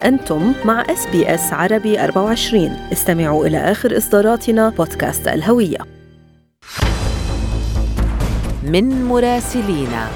أنتم مع SBS عربي 24. استمعوا إلى آخر إصداراتنا بودكاست الهوية. من مراسلينا.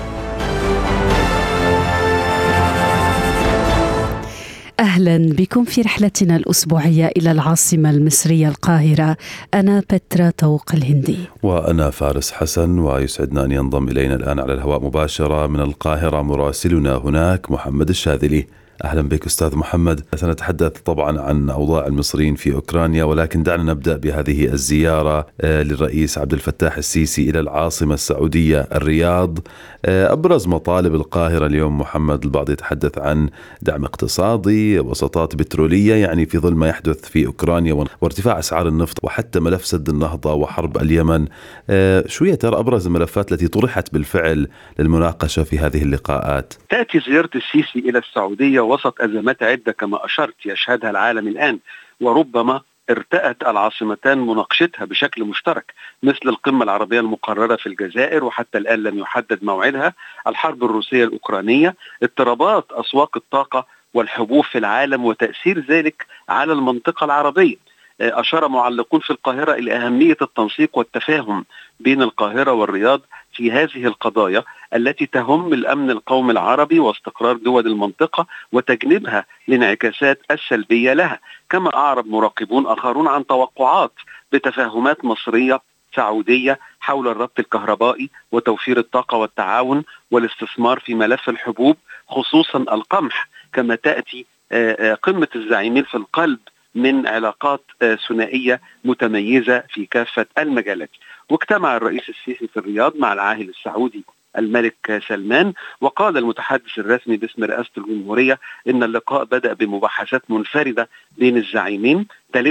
أهلا بكم في رحلتنا الأسبوعية إلى العاصمة المصرية القاهرة. أنا بترا طوق الهندي وأنا فارس حسن، ويسعدنا أن ينضم إلينا الآن على الهواء مباشرة من القاهرة مراسلنا هناك محمد الشاذلي. أهلا بك أستاذ محمد. سنتحدث طبعا عن أوضاع المصريين في أوكرانيا، ولكن دعنا نبدأ بهذه الزيارة للرئيس عبد الفتاح السيسي إلى العاصمة السعودية الرياض. أبرز مطالب القاهرة اليوم محمد، البعض يتحدث عن دعم اقتصادي، وسطات بترولية، يعني في ظل ما يحدث في أوكرانيا وارتفاع أسعار النفط، وحتى ملف سد النهضة وحرب اليمن. شو يا ترى أبرز الملفات التي طرحت بالفعل للمناقشة في هذه اللقاءات؟ تأتي زيارة السيسي إلى السعودية وسط أزمات عدة كما أشرت يشهدها العالم الآن، وربما ارتأت العاصمتان مناقشتها بشكل مشترك، مثل القمة العربية المقررة في الجزائر وحتى الآن لم يحدد موعدها، الحرب الروسية الأوكرانية، اضطرابات أسواق الطاقة والحبوب في العالم وتأثير ذلك على المنطقة العربية. أشار معلقون في القاهرة إلى أهمية التنسيق والتفاهم بين القاهرة والرياض في هذه القضايا التي تهم الأمن القومي العربي واستقرار دول المنطقة وتجنبها الانعكاسات السلبية لها. كما أعرب مراقبون آخرون عن توقعات بتفاهمات مصرية سعودية حول الربط الكهربائي وتوفير الطاقة والتعاون والاستثمار في ملف الحبوب خصوصا القمح. كما تأتي قمة الزعيمين في القلب من علاقات ثنائية متميزة في كافة المجالات. واجتمع الرئيس السيسي في الرياض مع العاهل السعودي الملك سلمان، وقال المتحدث الرسمي باسم رئاسة الجمهورية إن اللقاء بدأ بمباحثات منفردة بين الزعيمين،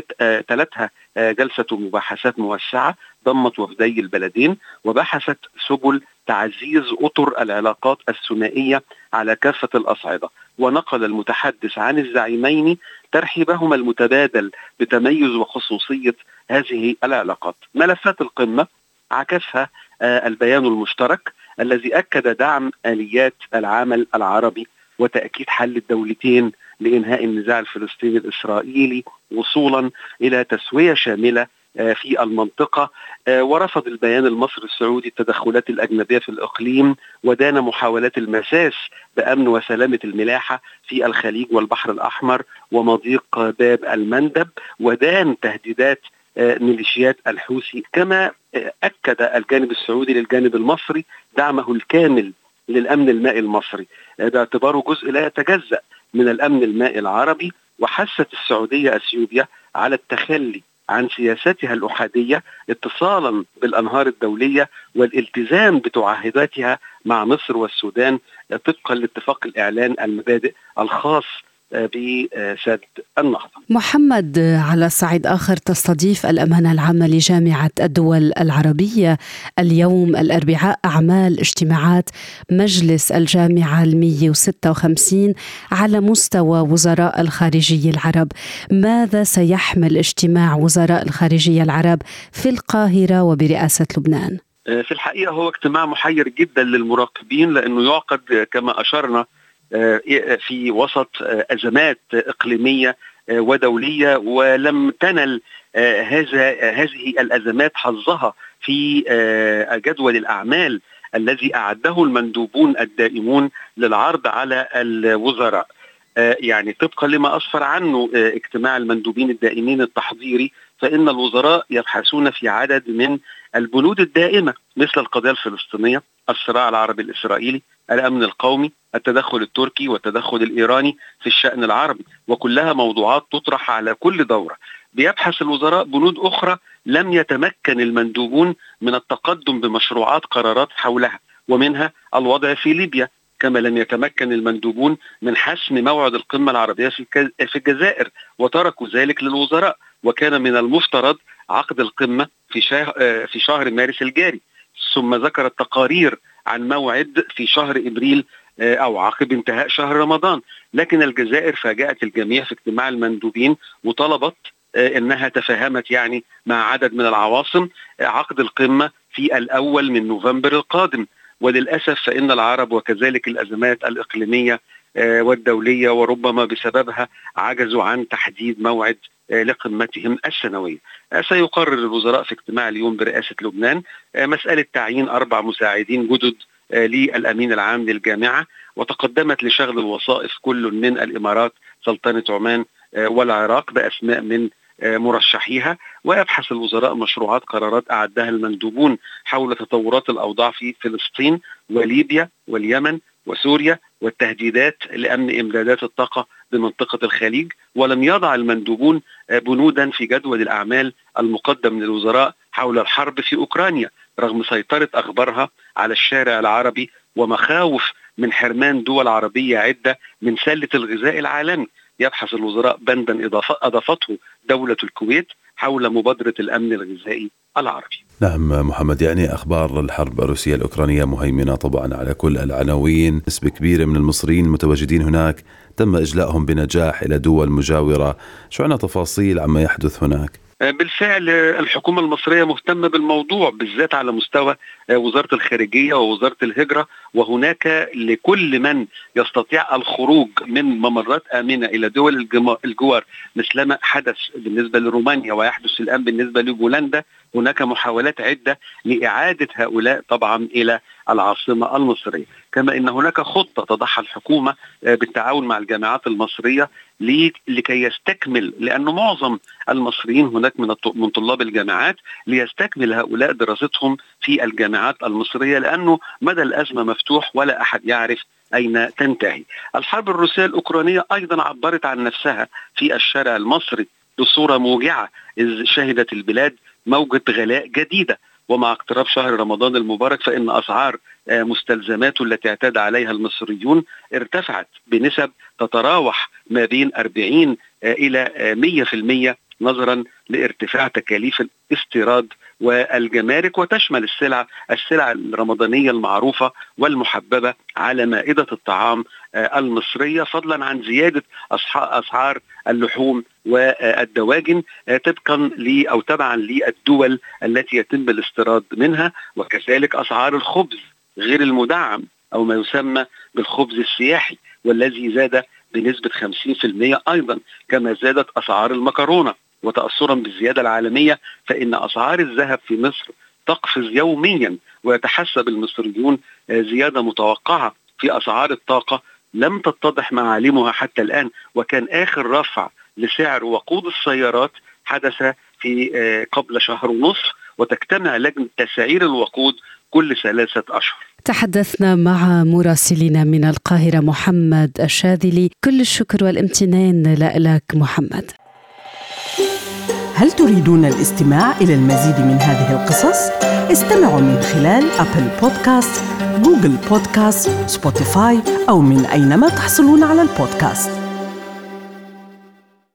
تلتها جلسة مباحثات موسعة ضمت وفدي البلدين وبحثت سبل تعزيز أطر العلاقات الثنائية على كافة الأصعدة. ونقل المتحدث عن الزعيمين ترحيبهما المتبادل بتميز وخصوصية هذه العلاقات. ملفات القمة عكسها البيان المشترك الذي أكد دعم آليات العمل العربي وتأكيد حل الدولتين لإنهاء النزاع الفلسطيني الإسرائيلي وصولا إلى تسوية شاملة في المنطقة. ورفض البيان المصري السعودي التدخلات الأجنبية في الإقليم، ودان محاولات المساس بأمن وسلامة الملاحة في الخليج والبحر الأحمر ومضيق باب المندب، ودان تهديدات ميليشيات الحوثي. كما أكد الجانب السعودي للجانب المصري دعمه الكامل للأمن المائي المصري باعتباره جزء لا يتجزأ من الأمن المائي العربي. وحثت السعودية أثيوبيا على التخلي عن سياساتها الأحادية اتصالا بالأنهار الدولية والالتزام بتعهداتها مع مصر والسودان طبقا لاتفاق الإعلان المبادئ الخاص بسد النهضة. محمد، على صعيد آخر تستضيف الأمانة العامة لجامعة الدول العربية اليوم الأربعاء أعمال اجتماعات مجلس الجامعة 156 على مستوى وزراء الخارجية العرب. ماذا سيحمل اجتماع وزراء الخارجية العرب في القاهرة وبرئاسة لبنان؟ في الحقيقة هو اجتماع محير جدا للمراقبين، لأنه يعقد كما أشرنا في وسط أزمات إقليمية ودولية، ولم تنل هذه الأزمات حظها في جدول الأعمال الذي أعده المندوبون الدائمون للعرض على الوزراء. يعني طبقا لما أسفر عنه اجتماع المندوبين الدائمين التحضيري، فإن الوزراء يبحثون في عدد من البنود الدائمة مثل القضية الفلسطينية، الصراع العربي الإسرائيلي، الأمن القومي، التدخل التركي والتدخل الإيراني في الشأن العربي، وكلها موضوعات تطرح على كل دورة. بيبحث الوزراء بنود أخرى لم يتمكن المندوبون من التقدم بمشروعات قرارات حولها، ومنها الوضع في ليبيا. كما لم يتمكن المندوبون من حسم موعد القمة العربية في الجزائر وتركوا ذلك للوزراء، وكان من المفترض عقد القمة في شهر مارس الجاري. ثم ذكرت تقارير عن موعد في شهر إبريل أو عقب انتهاء شهر رمضان. لكن الجزائر فاجأت الجميع في اجتماع المندوبين وطلبت أنها تفاهمت يعني مع عدد من العواصم عقد القمة في الأول من نوفمبر القادم. وللأسف فإن العرب وكذلك الأزمات الإقليمية والدولية، وربما بسببها عجزوا عن تحديد موعد لقمتهم السنوية. سيقرر الوزراء في اجتماع اليوم برئاسة لبنان مسألة تعيين 4 مساعدين جدد للأمين العام للجامعة، وتقدمت لشغل الوظائف كل من الإمارات، سلطنة عمان والعراق بأسماء من مرشحيها. ويبحث الوزراء مشروعات قرارات أعدها المندوبون حول تطورات الأوضاع في فلسطين وليبيا واليمن وسوريا والتهديدات لأمن إمدادات الطاقة بمنطقة الخليج. ولم يضع المندوبون بنودا في جدول الأعمال المقدم للوزراء حول الحرب في أوكرانيا رغم سيطرة أخبارها على الشارع العربي ومخاوف من حرمان دول عربية عدة من سلة الغذاء العالمي. يبحث الوزراء بندا أضافته دولة الكويت حول مبادرة الأمن الغذائي العربي. نعم محمد، يعني أخبار الحرب الروسية الأوكرانية مهيمنة طبعا على كل العناوين. نسبة كبيرة من المصريين المتواجدين هناك تم إجلائهم بنجاح إلى دول مجاورة. شو عنا تفاصيل عما يحدث هناك؟ بالفعل الحكومة المصرية مهتمة بالموضوع بالذات على مستوى وزارة الخارجية ووزارة الهجرة، وهناك لكل من يستطيع الخروج من ممرات آمنة إلى دول الجوار مثلما حدث بالنسبة لرومانيا ويحدث الآن بالنسبة لبولندا، هناك محاولات عدة لإعادة هؤلاء طبعا إلى العاصمة المصرية. كما إن هناك خطة تضعها الحكومة بالتعاون مع الجامعات المصرية لكي يستكمل، لأنه معظم المصريين هناك من طلاب الجامعات ليستكمل هؤلاء دراستهم في الجامعات المصرية، لأنه مدى الأزمة مفتوح ولا أحد يعرف أين تنتهي. الحرب الروسية الأوكرانية أيضا عبرت عن نفسها في الشارع المصري بصورة موجعة، إذ شهدت البلاد موجة غلاء جديدة. ومع اقتراب شهر رمضان المبارك فإن أسعار مستلزمات التي اعتاد عليها المصريون ارتفعت بنسب تتراوح ما بين 40 إلى 100% نظرا لارتفاع تكاليف الاستيراد والجمارك، وتشمل السلع الرمضانية المعروفة والمحببة على مائدة الطعام المصرية، فضلا عن زيادة أسعار اللحوم والدواجن تبعا للدول التي يتم الاستيراد منها، وكذلك أسعار الخبز غير المدعم أو ما يسمى بالخبز السياحي والذي زاد بنسبة 50% أيضا، كما زادت أسعار المكرونة. وتأثرا بالزيادة العالمية فإن أسعار الذهب في مصر تقفز يوميا، ويتحسب المصريون زيادة متوقعة في أسعار الطاقة لم تتضح معالمها حتى الآن. وكان آخر رفع لسعر وقود السيارات حدث في قبل شهر ونصف، وتجتمع لجنة تسعير الوقود كل 3 أشهر. تحدثنا مع مراسلنا من القاهرة محمد الشاذلي. كل الشكر والامتنان لك محمد. هل تريدون الاستماع إلى المزيد من هذه القصص؟ استمعوا من خلال أبل بودكاست، جوجل بودكاست، سبوتيفاي أو من أينما تحصلون على البودكاست.